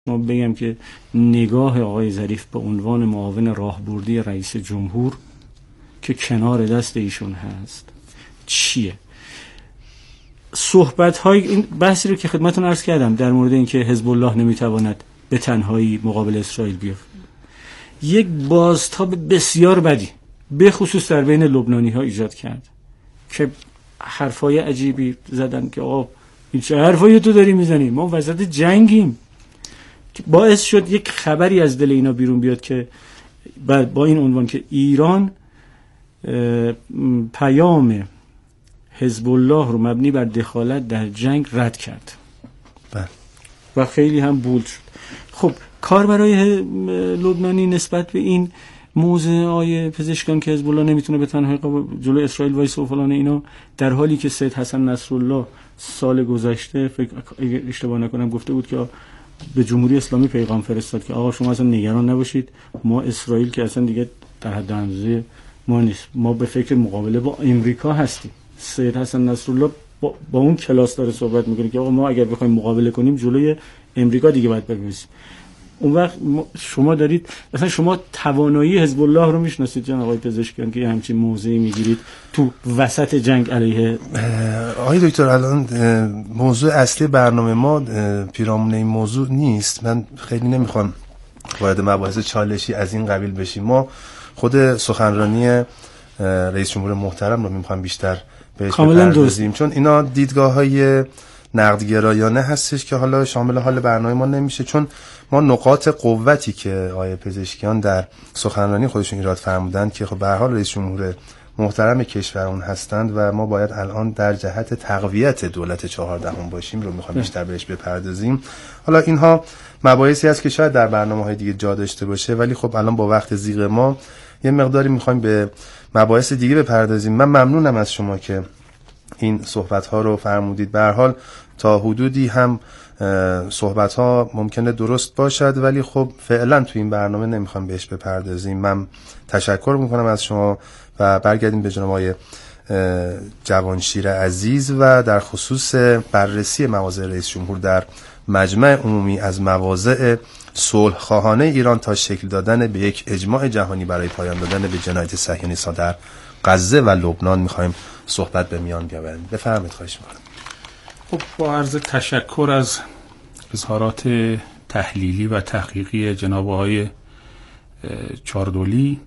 ما بگم که نگاه آقای ظریف به عنوان معاون راهبردی رئیس جمهور که کنار دست ایشون هست چیه؟ صحبت‌های این بحثی رو که خدمتتون عرض کردم در مورد اینکه حزب الله نمیتواند به تنهایی مقابل اسرائیل بیفته، یک بازتاب بسیار بدی به خصوص در بین لبنانی‌ها ایجاد کرد که حرفای عجیبی زدن که آقا این چه حرفایی تو داری میزنی، ما وسط جنگیم، که باعث شد یک خبری از دل اینا بیرون بیاد که با این عنوان که ایران پیام حزب الله رو مبنی بر دخالت در جنگ رد کرد و خیلی هم بولد شد. خب کار برای لبنانی نسبت به این موضوع آیه پزشکان که حزب الله نمیتونه به تنهایی جلو اسرائیل وایسه و فلان اینا، در حالی که سید حسن نصرالله سال گذشته فکر اشتباه نکنم گفته بود که به جمهوری اسلامی پیغام فرستاد که آقا شما اصلا نگران نباشید، ما اسرائیل که اصلا دیگه در حد اندازه ما نیست، ما به فکر مقابله با امریکا هستیم. سید حسن نصرالله با اون کلاس داره صحبت میکنه که آقا ما اگر بخوایم مقابله کنیم جلوی امریکا دیگه باید بگیریم. اون وقت شما دارید مثلا شما توانایی حزب الله رو میشناسید جناب آقای پزشکیان که همچین موضعی میگیرید تو وسط جنگ علیه آقای دکتر؟ الان موضوع اصلی برنامه ما پیرامون این موضوع نیست. من خیلی نمیخوام وارد مباحث چالشی از این قبیل بشیم. ما خود سخنرانی رئیس جمهور محترم رو میخوام بیشتر بهش بپردازیم، چون اینا دیدگاه‌های نقدگرایانه هستش که حالا شامل حال برنامه ما نمیشه، چون ما نقاط قوتی که آقای پزشکیان در سخنرانی خودشون ایراد فرمودن که خب به هر حال رئیس جمهور محترم کشورمون هستند و ما باید الان در جهت تقویت دولت 14 باشیم رو میخوام بیشتر بهش بپردازیم. حالا اینها مباحثی هست که شاید در برنامه‌های دیگه جا داشته باشه، ولی خب الان با وقت زیغ ما یه مقداری میخوایم به مباحث دیگه بپردازیم. من ممنونم از شما که این صحبت‌ها رو فرمودید. به هر حال تا حدودی هم صحبت‌ها ممکنه درست باشد، ولی خب فعلا تو این برنامه نمیخوام بهش بپردازیم. من تشکر میکنم از شما و برگردیم به جناب آقای جوانشیر عزیز و در خصوص بررسی مواضع رئیس جمهور در مجمع عمومی از مواضع صلح خواهانه ایران تا شکل دادن به یک اجماع جهانی برای پایان دادن به جنایت صهیونیست‌ها در غزه و لبنان میخوایم صحبت به میان بیاوریم. بفرمایید. خواهش میکنم. خب با عرض تشکر از اظهارات تحلیلی و تحقیقی جناب آقای چاردولی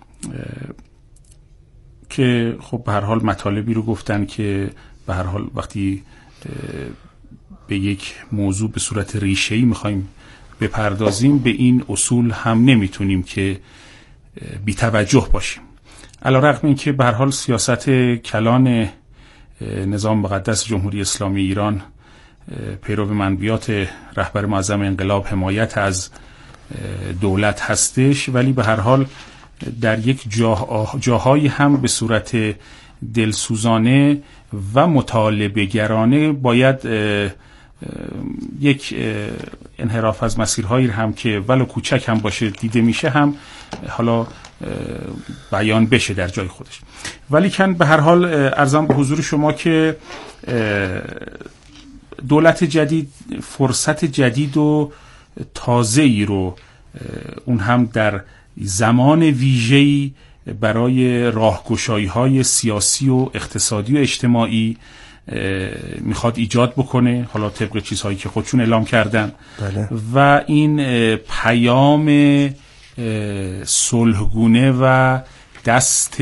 که خب به هر حال مطالبی رو گفتن که به هر حال وقتی به یک موضوع به صورت ریشه‌ای میخوایم بپردازیم به این اصول هم نمیتونیم که بی توجه باشیم. علی‌رغم اینکه به هر حال سیاست کلان نظام مقدس جمهوری اسلامی ایران پیرو منبیات رهبر معظم انقلاب حمایت از دولت هستش، ولی به هر حال در یک جاهایی هم به صورت دلسوزانه و مطالبه گرانه باید یک انحراف از مسیرهایی هم که ولو کوچک هم باشه دیده میشه هم حالا بیان بشه در جای خودش. ولی کن به هر حال عرضم به حضور شما که دولت جدید فرصت جدید و تازه‌ای رو اون هم در زمان ویژه‌ای برای راهگشایی‌های سیاسی و اقتصادی و اجتماعی میخواد ایجاد بکنه، حالا طبق چیزهایی که خودشون اعلام کردن. بله. و این پیام صلحگونه و دست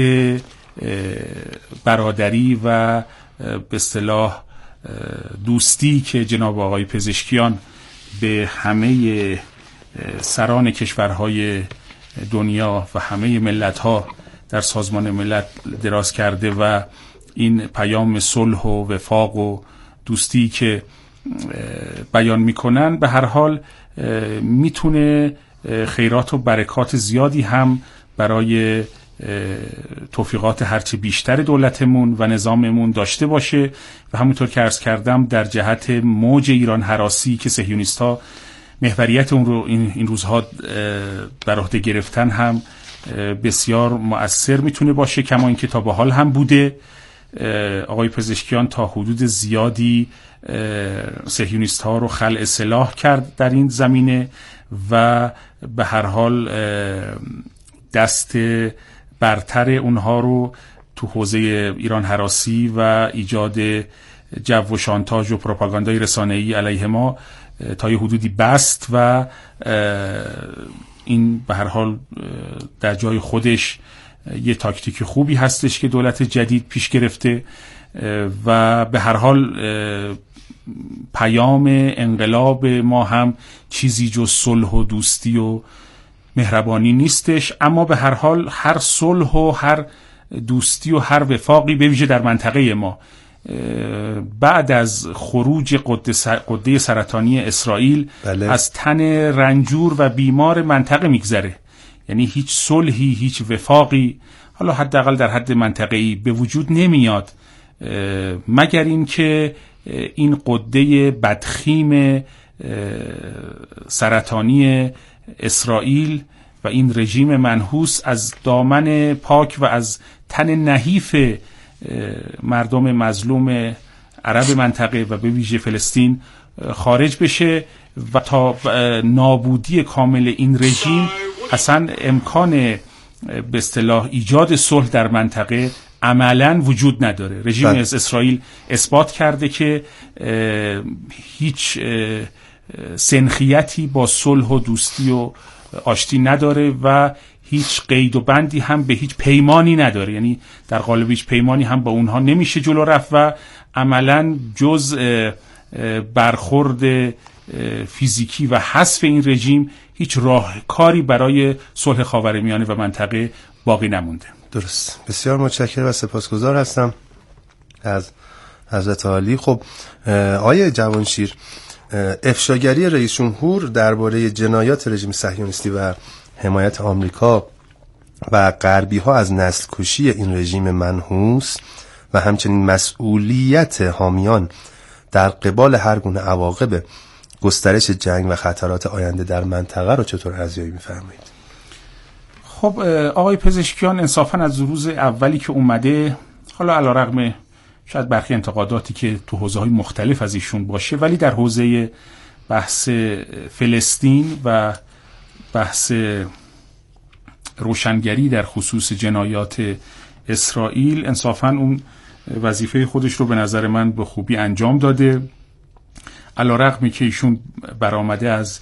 برادری و به اصطلاح دوستی که جناب آقای پزشکیان به همه سران کشورهای دنیا و همه ملت‌ها در سازمان ملل دراز کرده و این پیام صلح و وفاق و دوستی که بیان میکنن به هر حال میتونه خیرات و برکات زیادی هم برای توفیقات هرچه بیشتر دولتمون و نظاممون داشته باشه و همونطور که عرض کردم در جهت موج ایران هراسی که صهیونیست‌ها محوریت اون رو این روزها بر عهده گرفتن هم بسیار مؤثر میتونه باشه، کما اینکه تا به حال هم بوده آقای پزشکیان تا حدود زیادی صهیونیست ها رو خلع سلاح کرد در این زمینه و به هر حال دست برتر اونها رو تو حوزه ایران هراسی و ایجاد جو و شانتاژ و پروپاگاندای رسانه‌ای علیه ما تا یه حدودی بست و این به هر حال در جای خودش یه تاکتیک خوبی هستش که دولت جدید پیش گرفته و به هر حال پیام انقلاب ما هم چیزی جز صلح و دوستی و مهربانی نیستش، اما به هر حال هر صلح و هر دوستی و هر وفاقی به ویژه در منطقه ما بعد از خروج قده سرطانی اسرائیل از تن رنجور و بیمار منطقه میگذره. یعنی هیچ صلحی، هیچ وفاقی حالا حداقل در حد منطقه‌ای به وجود نمیاد مگر این که این قده بدخیم سرطانی اسرائیل و این رژیم منحوس از دامن پاک و از تن نحیف مردم مظلوم عرب منطقه و به ویژه فلسطین خارج بشه و تا نابودی کامل این رژیم اصلا امکان به اصطلاح ایجاد صلح در منطقه عملاً وجود نداره. رژیم اسرائیل اثبات کرده که هیچ سنخیتی با صلح و دوستی و آشتی نداره و هیچ قید و بندی هم به هیچ پیمانی نداره. یعنی در قالب هیچ پیمانی هم با اونها نمیشه جلو رفت و عملاً جز برخورد فیزیکی و حذف این رژیم هیچ راهکاری برای صلح خاورمیانه و منطقه باقی نمونده. درست. بسیار متشکرم و سپاسگزار هستم از حضرت عالی. خب آیه جوانشیر، افشاگری رئیس جمهور درباره جنایات رژیم صهیونیستی و حمایت آمریکا و غربی ها از نسل کشی این رژیم منحوس و همچنین مسئولیت حامیان در قبال هر گونه عواقب گسترش جنگ و خطرات آینده در منطقه رو چطور ارزیابی می‌فرمایید؟ خب آقای پزشکیان انصافاً از روز اولی که اومده، حالا علیرغم شاید برخی انتقاداتی که تو حوزه‌های مختلف از ایشون باشه، ولی در حوزه بحث فلسطین و بحث روشنگری در خصوص جنایات اسرائیل انصافاً اون وظیفه خودش رو به نظر من به خوبی انجام داده، علیرغمی که ایشون برآمده از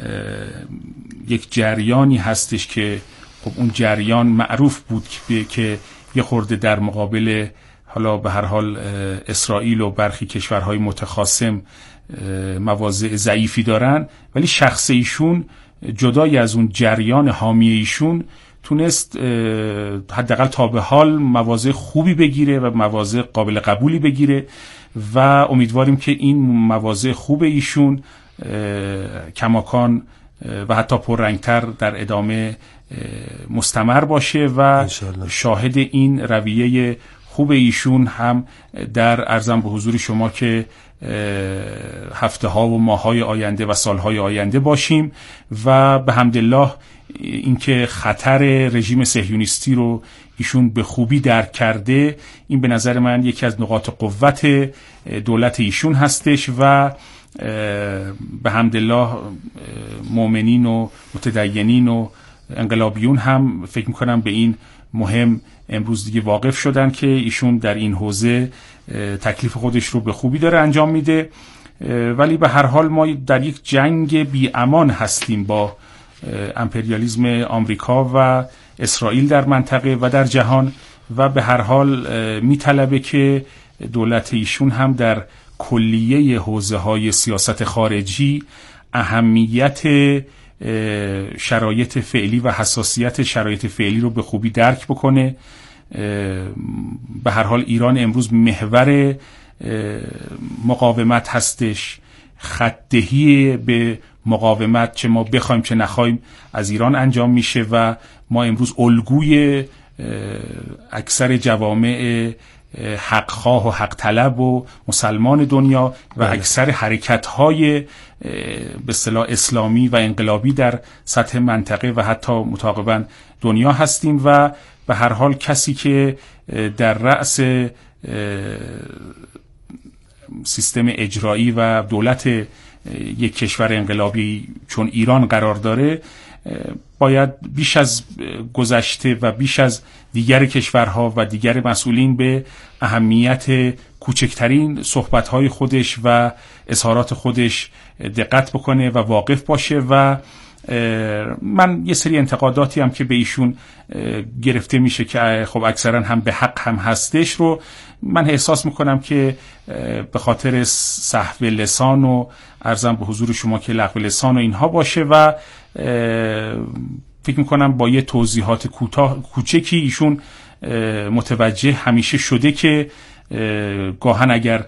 یک جریانی هستش که خب اون جریان معروف بود که یه خورده در مقابل حالا به هر حال اسرائیل و برخی کشورهای متخاصم مواضع ضعیفی دارن، ولی شخص ایشون جدای از اون جریان حامی ایشون تونست حداقل تا به حال مواضع خوبی بگیره و مواضع قابل قبولی بگیره و امیدواریم که این مواضع خوب ایشون کماکان و حتی پررنگتر در ادامه مستمر باشه و شاهد این رویه خوب ایشون هم در عرضم به حضور شما که هفته ها و ماه های آینده و سال های آینده باشیم و به حمدالله اینکه خطر رژیم صهیونیستی رو ایشون به خوبی درک کرده، این به نظر من یکی از نقاط قوت دولت ایشون هستش و به حمدالله مؤمنین و متدینین و انقلابیون هم فکر میکنم به این مهم امروز دیگه واقف شدن که ایشون در این حوزه تکلیف خودش رو به خوبی داره انجام میده، ولی به هر حال ما در یک جنگ بی امان هستیم با امپریالیسم آمریکا و اسرائیل در منطقه و در جهان و به هر حال میطلبه که دولت ایشون هم در کلیه حوزه‌های سیاست خارجی اهمیت شرایط فعلی و حساسیت شرایط فعلی رو به خوبی درک بکنه. به هر حال ایران امروز محور مقاومت هستش، خط‌دهی به مقاومت چه ما بخوایم چه نخوایم از ایران انجام میشه و ما امروز الگوی اکثر جوامع حقخواه و حق طلب و مسلمان دنیا و اکثر حرکت‌های به اصطلاح اسلامی و انقلابی در سطح منطقه و حتی متعاقباً دنیا هستیم و به هر حال کسی که در رأس سیستم اجرایی و دولت یک کشور انقلابی چون ایران قرار داره، باید بیش از گذشته و بیش از دیگر کشورها و دیگر مسئولین به اهمیت کوچکترین صحبت‌های خودش و اظهارات خودش دقت بکنه و واقف باشه. و من یه سری انتقاداتی هم که به ایشون گرفته میشه که خب اکثرا هم به حق هم هستش رو من احساس میکنم که به خاطر سهو لسان و عرضم به حضور شما که لغو لسان و اینها باشه و فکر میکنم با یه توضیحات کوچکی ایشون متوجه همیشه شده که گاهن اگر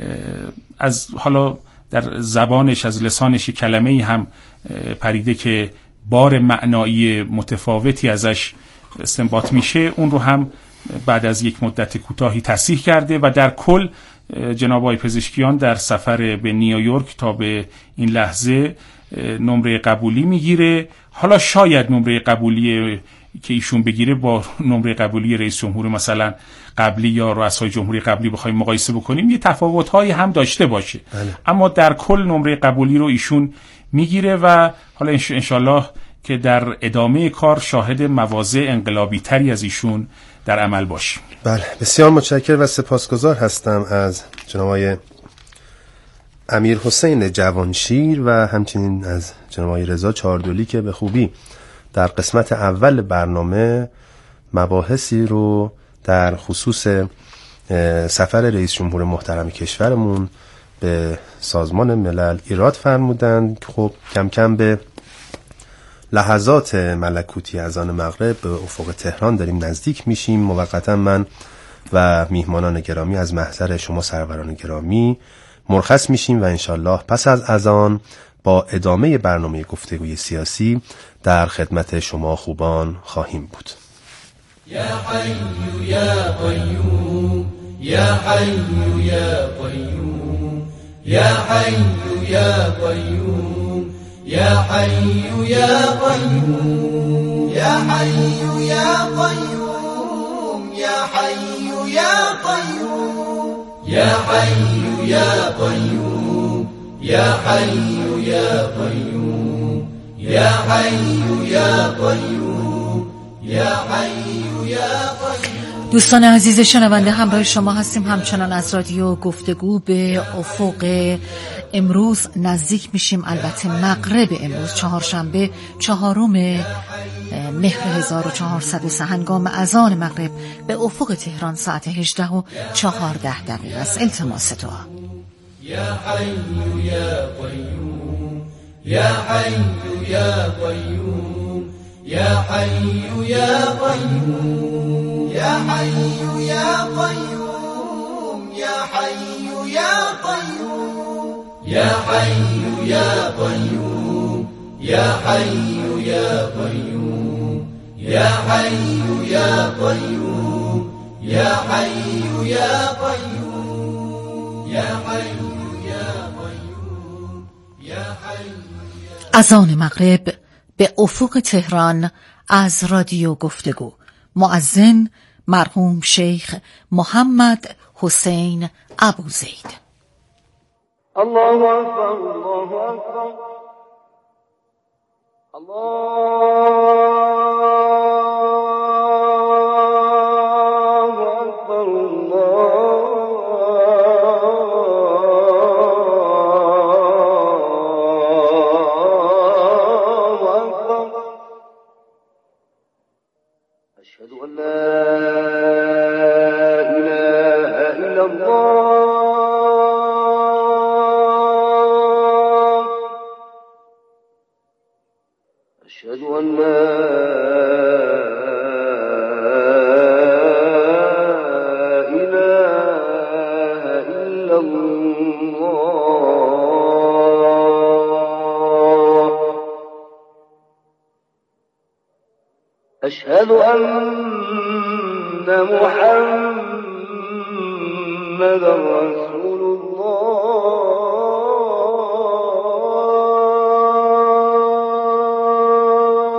از حالا در زبانش از لسانش کلمه‌ای هم پریده که بار معنایی متفاوتی ازش استنباط میشه، اون رو هم بعد از یک مدت کوتاهی تصحیح کرده و در کل جناب آقای پزشکیان در سفر به نیویورک تا به این لحظه نمره قبولی میگیره. حالا شاید نمره قبولی که ایشون بگیره با نمره قبولی رئیس جمهور مثلا قبلی یا رؤسای جمهوری قبلی بخوایم مقایسه بکنیم یه تفاوت‌هایی هم داشته باشه، اما در کل نمره قبولی رو ایشون میگیره و حالا انشالله که در ادامه کار شاهد مواضع انقلابی تری از ایشون در عمل باشیم. بله، بسیار متشکرم و سپاسگزار هستم از جناب آقای امیر حسین جوانشیر و همچنین از جناب آقای رضا چهاردولی که به خوبی در قسمت اول برنامه مباحثی رو در خصوص سفر رئیس جمهور محترم کشورمون به سازمان ملل ایراد فرمودند. خب کم کم به لحظات ملکوتی اذان مغرب به افق تهران داریم نزدیک میشیم. موقتا من و میهمانان گرامی از محضر شما سروران گرامی مرخص میشیم و انشالله پس از اذان با ادامه برنامه گفتگوی سیاسی در خدمت شما خوبان خواهیم بود. یا حی یا قیوم یا حی یا قیوم یا حی یا قیوم یا حی یا قیوم یا حی یا قیوم یا حی یا قیوم یا حی یا قیوم یا حی یا قیوم یا حی یا قیوم یا حی یا قیوم. دوستان عزیز شنونده، همراه شما هستیم همچنان از رادیو گفتگو. به افق امروز نزدیک میشیم، البته مغرب امروز چهارشنبه 4 مهر 1403 هنگام اذان مغرب به افق تهران ساعت 18:14 است. التماس دعا. یا حی یا قیوم یا حی یا قیوم یا حی یا قیوم یا حی یا قیوم یا حی یا قیوم یا حی یا قیوم یا حی یا قیوم یا حی یا قیوم یا حی یا قیوم یا حی یا قیوم یا حی. اذان مغرب به افق تهران از رادیو گفتگو. مؤذن مرحوم شیخ محمد حسین ابوزید. الله اکبر الله اکبر أشهد أن محمد رسول الله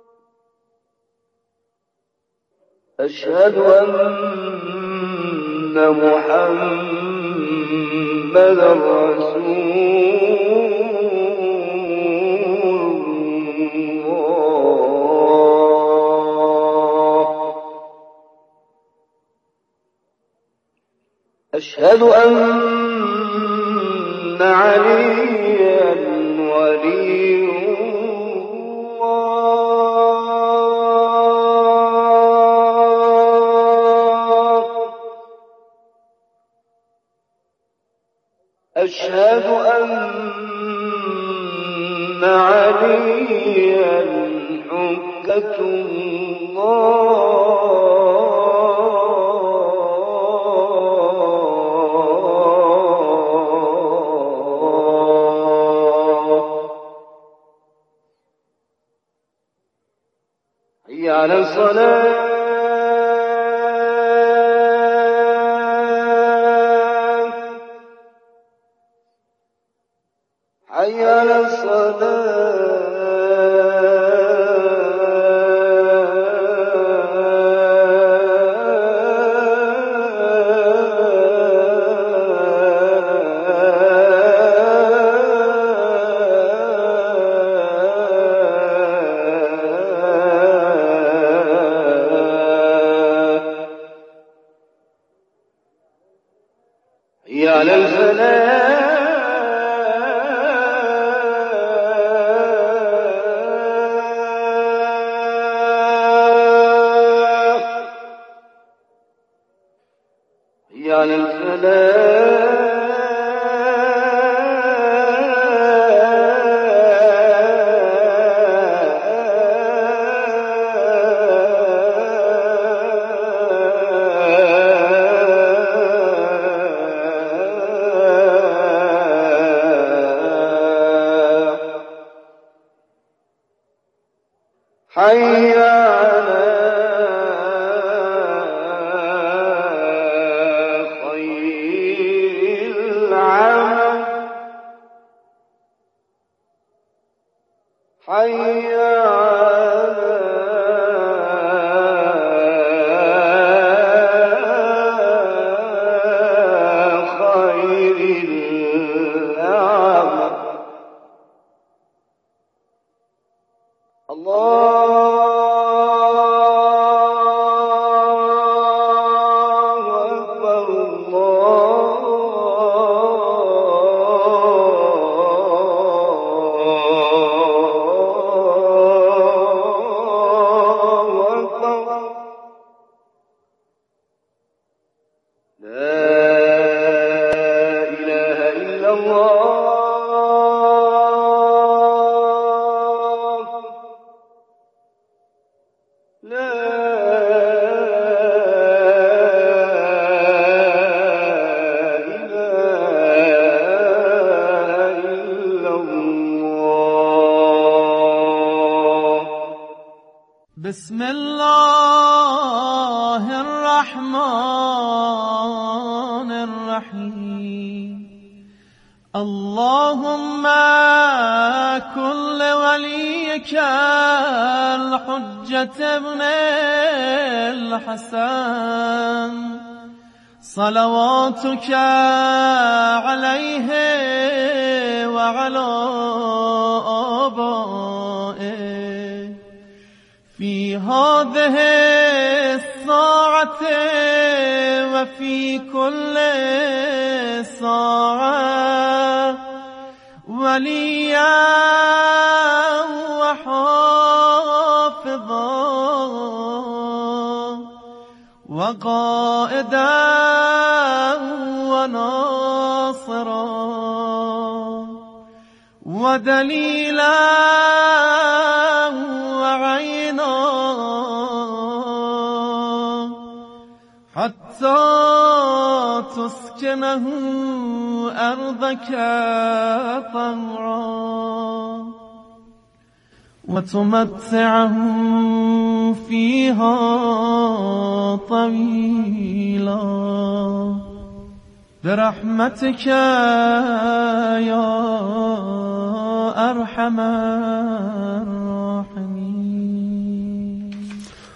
أشهد أن محمدا رسول الله. أشهد أن عليا ولي الله. أشهد أن عليا حجة الله. حي على الصلاة. حي على حي على الفلاح. حي على الفلاح. حي على خير العمل. حي على خير العمل. الله أكبر. الله أكبر. لا إله إلا الله. لا إله إلا الله. بسم الله الرحمن الرحيم. اللهم كن لوليك الحجة ابن الحسن صلواتك عليه وعلى آبائه في هذه الساعة وفي كل ساعة وليا وحافظا وقائدا وناصرا ودليلا وعينا حتى تسكنه أرضك طوعا وتمتعه فيها طويلا برحمتك يا أرحم الراحمين.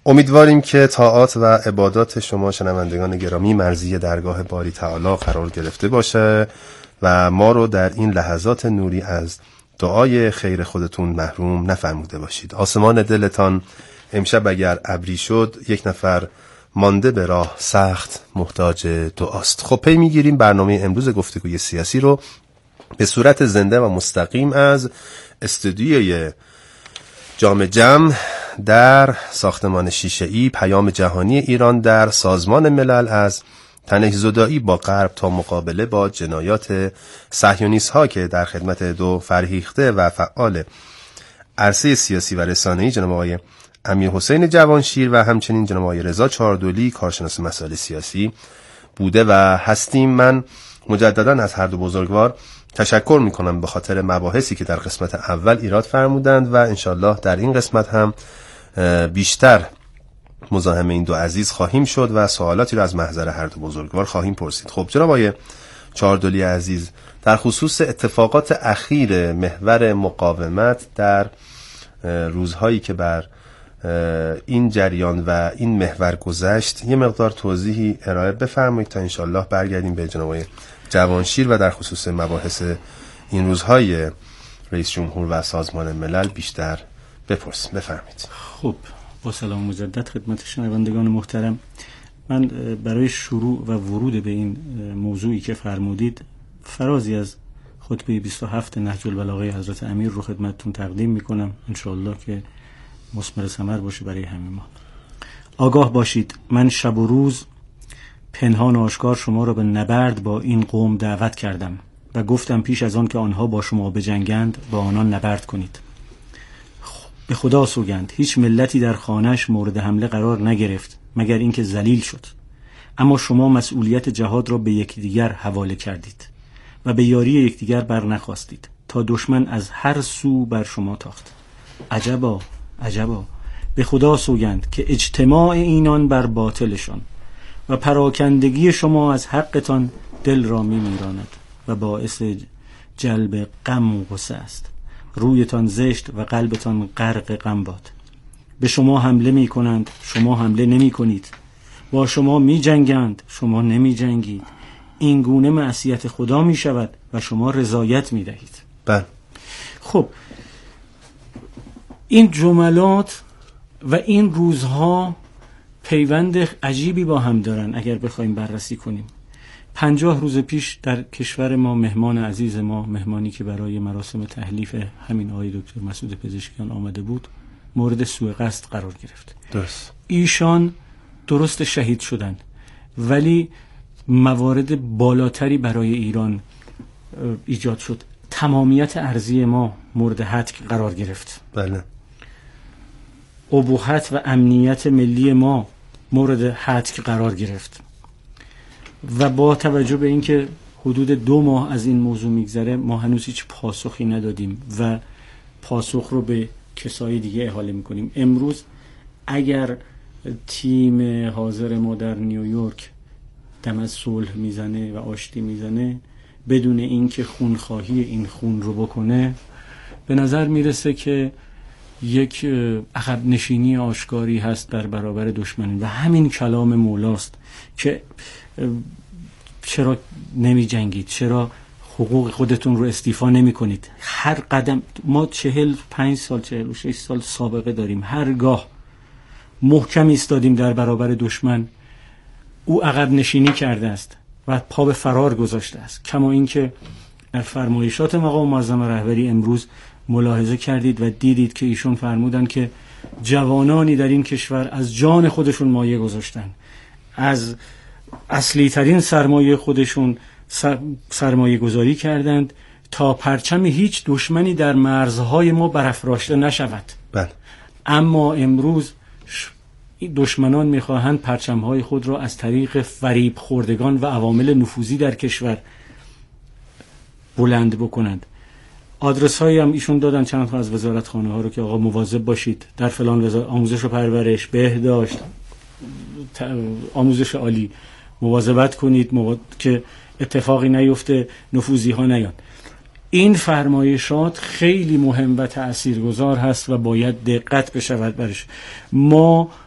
امیدواریم که طاعات و عبادات شما شنوندگان گرامی مرضی درگاه باری تعالی قرار گرفته باشه و ما رو در این لحظات نوری از دعای خیر خودتون محروم نفرموده باشید. آسمان دلتان امشب اگر ابری شد، یک نفر مانده به راه سخت محتاج دعاست. خب پی میگیریم برنامه امروز گفتگوی سیاسی رو به صورت زنده و مستقیم از استودیوی جام جم در ساختمان شیشه‌ای پیام جهانی ایران در سازمان ملل از تنش‌زدایی با غرب تا مقابله با جنایات صهیونیست‌ها که در خدمت دو فرهیخته و فعال عرصه سیاسی و رسانه‌ای جناب آقای امیرحسین جوانشیر و همچنین جناب آقای رضا چهاردولی کارشناس مسائل سیاسی بوده و هستیم. من مجددا از هر دو بزرگوار تشکر میکنم به خاطر مباحثی که در قسمت اول ایراد فرمودند و انشالله در این قسمت هم بیشتر مزاحم این دو عزیز خواهیم شد و سوالاتی رو از محضر هر دو بزرگوار خواهیم پرسید. خب جناب آقای چهاردولی عزیز، در خصوص اتفاقات اخیر محور مقاومت در روزهایی که بر این جریان و این محور گذشت یه مقدار توضیحی ارائه بفرمایید تا انشالله برگردیم به جناب آقای جوانشیر و در خصوص مباحث این روزهای رئیس جمهور و سازمان ملل بیشتر بپرسیم. بفرمایید. خب با سلام مجدد خدمت شنوندگان محترم. من برای شروع و ورود به این موضوعی که فرمودید فرازی از خطبه 27 نهج البلاغه حضرت امیر رو خدمتتون تقدیم میکنم، انشاءالله که مثمر ثمر باشه برای همه ما. آگاه باشید، من شب و روز پنهان و آشکار شما را به نبرد با این قوم دعوت کردم و گفتم پیش از آن که آنها با شما بجنگند با آنان نبرد کنید. به خدا سوگند هیچ ملتی در خانه‌اش مورد حمله قرار نگرفت مگر اینکه ذلیل شد، اما شما مسئولیت جهاد را به یکدیگر حواله کردید و به یاری یکدیگر بر نخواستید تا دشمن از هر سو بر شما تاخت. عجبا عجبا، به خدا سوگند که اجتماع اینان بر باطلشان و پراکندگی شما از حقتان دل را می‌میراند و باعث جلب غم و غصه است. رویتان زشت و قلبتان غرق غم باد. به شما حمله می کنند، شما حمله نمی کنید. با شما می جنگند، شما نمی جنگید. این گونه معصیت خدا می شود و شما رضایت می دهید. بله. خب این جملات و این روزها پیوند عجیبی با هم دارن اگر بخوایم بررسی کنیم. 50 روز پیش در کشور ما مهمان عزیز ما، مهمانی که برای مراسم تحلیف همین آقای دکتر مسعود پزشکیان آمده بود، مورد سوء قصد قرار گرفت. درست. ایشان درست شهید شدن ولی موارد بالاتری برای ایران ایجاد شد. تمامیت ارضی ما مورد هتک قرار گرفت. بله. ابوحت و امنیت ملی ما مورد هتک قرار گرفت و با توجه به اینکه حدود 2 ماه از این موضوع میگذره ما هنوز هیچ پاسخی ندادیم و پاسخ رو به کسای دیگه احاله میکنیم. امروز اگر تیم حاضر ما در نیویورک دم از صلح میزنه و آشتی میزنه بدون اینکه خونخواهی این خون رو بکنه، به نظر میرسه که یک عقب نشینی آشکاری هست در برابر دشمنی و همین کلام مولاست که چرا نمی جنگید، چرا حقوق خودتون رو استیفا نمی کنید. هر قدم ما 45 سال 46 سال سابقه داریم، هرگاه محکم ایستادیم در برابر دشمن او عقب نشینی کرده است و پا به فرار گذاشته است. کما اینکه در فرمایشات مقام معظم رهبری امروز ملاحظه کردید و دیدید که ایشون فرمودن که جوانانی در این کشور از جان خودشون مایه گذاشتن، از اصلی ترین سرمایه خودشون سرمایه گذاری کردند تا پرچم هیچ دشمنی در مرزهای ما برافراشته نشود. بله. اما امروز دشمنان میخواهند پرچمهای خود را از طریق فریب خوردگان و عوامل نفوذی در کشور بلند بکنند. آدرس هایی هم ایشون دادن چند تا از وزارتخانه ها رو که آقا مواظب باشید در فلان وزارت آموزش و پرورش، بهداشت، آموزش عالی مواظبت کنید که اتفاقی نیفته، نفوذی ها نیان. این فرمایشات خیلی مهم و تأثیرگذار هست و باید دقت بشود برش. ما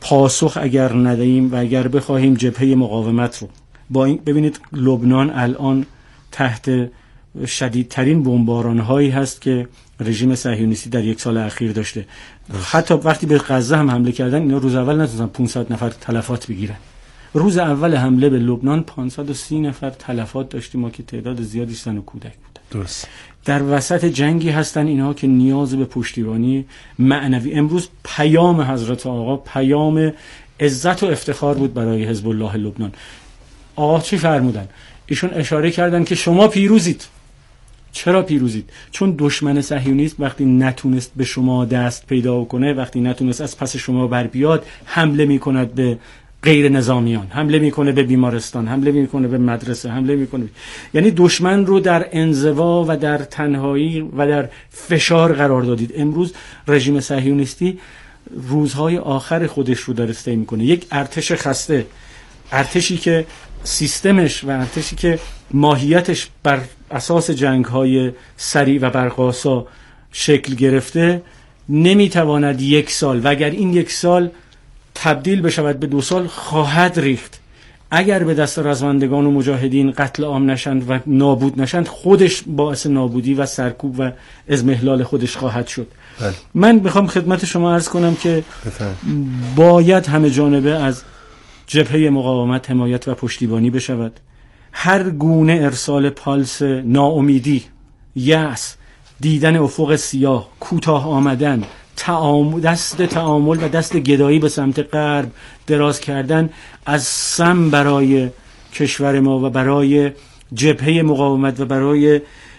پاسخ اگر ندهیم و اگر بخواهیم جبهه مقاومت رو با این، ببینید لبنان الان تحت شدیدترین بمباران هایی هست که رژیم صهیونیستی در یک سال اخیر داشته. حتی وقتی به غزه هم حمله کردن، اینا روز اول نتونستن 500 نفر تلفات بگیرن. روز اول حمله به لبنان 530 نفر تلفات داشتیم ما که تعداد زیادی زن و کودک بودن. درست. در وسط جنگی هستن اینها که نیاز به پشتیبانی معنوی. امروز پیام حضرت آقا پیام عزت و افتخار بود برای حزب الله لبنان. آقا چی فرمودن؟ ایشون اشاره کردن که شما پیروزید. چرا پیروزید؟ چون دشمن صهیونیست وقتی نتونست به شما دست پیدا کنه، وقتی نتونست از پس شما بر بیاد، حمله میکند به غیر نظامیان، حمله میکنه به بیمارستان، حمله میکنه به مدرسه، حمله میکنه. یعنی دشمن رو در انزوا و در تنهایی و در فشار قرار دادید. امروز رژیم صهیونیستی روزهای آخر خودش رو داره طی میکنه. یک ارتش خسته، ارتشی که سیستمش و ارتشی که ماهیتش بر اساس جنگ‌های سریع و برق‌آسا شکل گرفته، نمیتواند یک سال و اگر این یک سال تبدیل بشود به 2 سال خواهد ریخت. اگر به دست رزمندگان و مجاهدین قتل عام نشند و نابود نشند، خودش باعث نابودی و سرکوب و اضمحلال خودش خواهد شد. من میخوام خدمت شما عرض کنم که باید همه جانبه از جبهه مقاومت حمایت و پشتیبانی بشود. هر گونه ارسال پالس ناامیدی، یأس، دیدن افق سیاه، کوتاه آمدن، دست تعامل و دست گدایی به سمت غرب دراز کردن از سم برای کشور ما و برای جبهه مقاومت و برای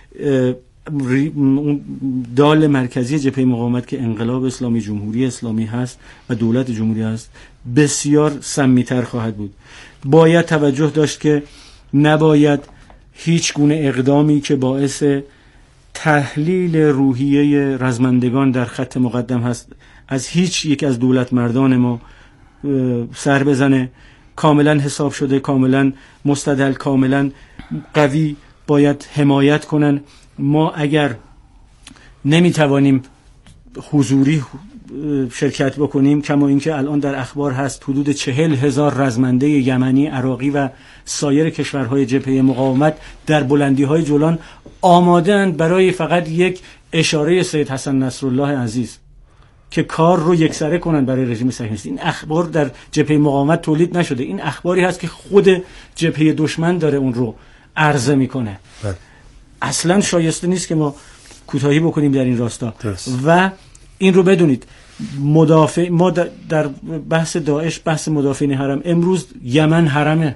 دال مرکزی جبهه مقاومت که انقلاب اسلامی، جمهوری اسلامی هست و دولت جمهوری هست، بسیار سمی‌تر خواهد بود. باید توجه داشت که نباید هیچ گونه اقدامی که باعث تحلیل روحیه رزمندگان در خط مقدم هست از هیچ یک از دولت مردان ما سر بزنه. کاملا حساب شده، کاملا مستدل، کاملا قوی باید حمایت کنن. ما اگر نمیتوانیم حضوری شرکت بکنیم، کما اینکه الان در اخبار هست حدود 40,000 رزمنده یمنی، عراقی و سایر کشورهای جبهه مقاومت در بلندی‌های جولان آماده‌اند برای فقط یک اشاره سید حسن نصرالله عزیز که کار رو یکسره کنن برای رژیم صهیونیستی. این اخبار در جبهه مقاومت تولید نشده، این اخباری هست که خود جبهه دشمن داره اون رو عرضه میکنه. اصلا شایسته نیست که ما کوتاهی بکنیم در این راستا. و این رو بدونید، ما در بحث داعش، بحث مدافعین حرم، امروز یمن حرمه،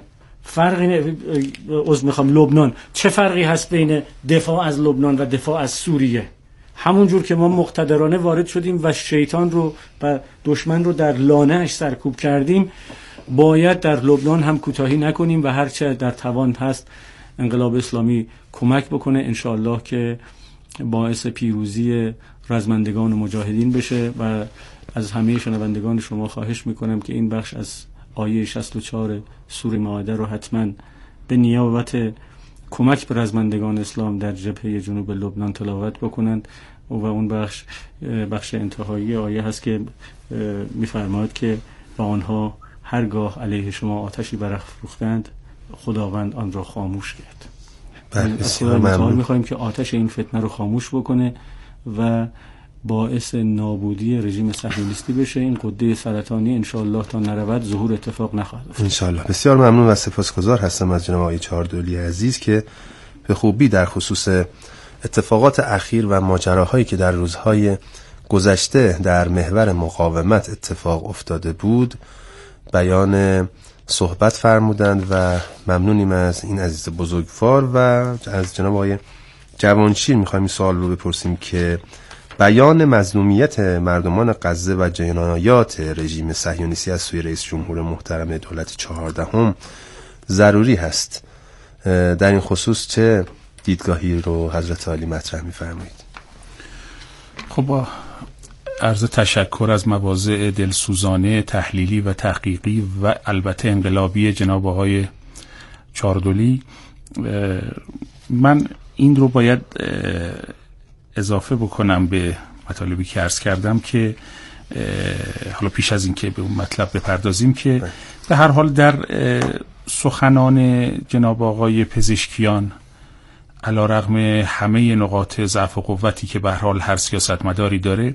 لبنان، چه فرقی هست بین دفاع از لبنان و دفاع از سوریه؟ همون جور که ما مقتدرانه وارد شدیم و شیطان رو و دشمن رو در لانه‌اش سرکوب کردیم، باید در لبنان هم کوتاهی نکنیم و هرچه در توان هست انقلاب اسلامی کمک بکنه، انشاءالله که باعث پیروزی رزمندگان و مجاهدین بشه. و از همه شنوندگان شما خواهش میکنم که این بخش از آیه 64 سوره مائده رو حتما به نیابت کمک به رزمندگان اسلام در جبهه جنوب لبنان تلاوت بکنند. و اون بخش انتهایی آیه هست که میفرماید که با آنها هرگاه علیه شما آتشی برافروختند خداوند آن را خاموش کرد. بسیار ممنون. میخوایم که آتش این فتنه رو خاموش بکنه و باعث نابودی رژیم صهیونیستی بشه. این قده سرطانی انشاءالله تا نرود ظهور اتفاق نخواهد افتاد انشاءالله. بسیار ممنون و سپاسگزار هستم از جناب آقای چهاردولی عزیز که به خوبی در خصوص اتفاقات اخیر و ماجراهایی که در روزهای گذشته در محور مقاومت اتفاق افتاده بود بیان صحبت فرمودند و ممنونیم از این عزیز بزرگوار. و از جناب آقای جوانشیر میخوایم این سوال رو بپرسیم که بیان مظلومیت مردمان غزه و جنایات رژیم صهیونیستی از سوی رئیس جمهور محترم دولت 14 ضروری هست. در این خصوص چه دیدگاهی رو حضرت عالی مطرح می‌فرمایید؟ خب با عرض تشکر از مواضع دلسوزانه تحلیلی و تحقیقی و البته انقلابی جناب آقای چهاردولی، من این رو باید اضافه بکنم به مطالبی که عرض کردم که حالا پیش از این که به اون مطلب بپردازیم که به هر حال در سخنان جناب آقای پزشکیان علیرغم همه نقاط ضعف و قوتی که به هر حال هر سیاستمداری داره،